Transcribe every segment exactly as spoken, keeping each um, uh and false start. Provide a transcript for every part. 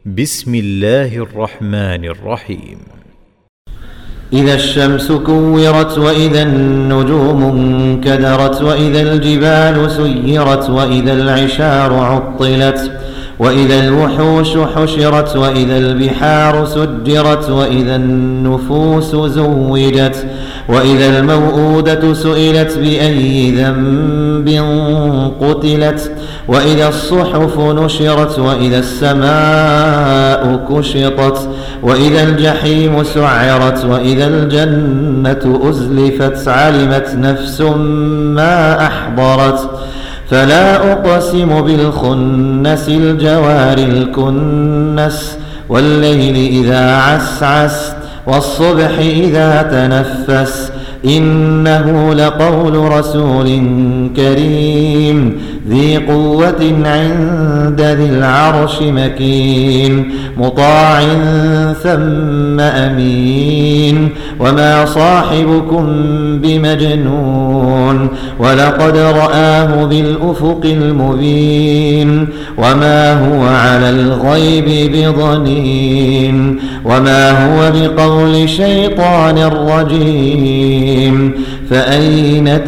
بسم الله الرحمن الرحيم. إذا الشمس كورت وإذا النجوم انكدرت وإذا الجبال سيرت وإذا العشار عطلت وإذا الوحوش حشرت وإذا البحار سجرت وإذا النفوس زوجت وإذا الموءودة سئلت بأي ذنب قتلت وإذا الصحف نشرت وإذا السماء كشطت وإذا الجحيم سعرت وإذا الجنة أزلفت علمت نفس ما أحضرت فلا أقسم بالخنس الجوار الكنس والليل إذا عسعس والصبح إذا تنفس إنه لقول رسول كريم ذي قوة عند ذي العرش مكين مطاع ثم أمين وما صاحبكم بمجنون ولقد رآه بالأفق المبين وما هو على الغيب بضنين وما هو بقول شيطان رجيم فأين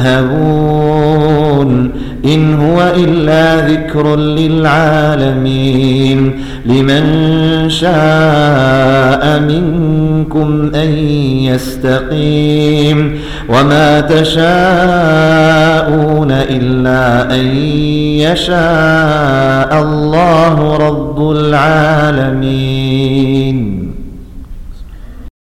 تذهبون إن هو إلا ذكر للعالمين لمن شاء منكم أن يستقيم وما تشاءون إلا أن يشاء الله رب العالمين.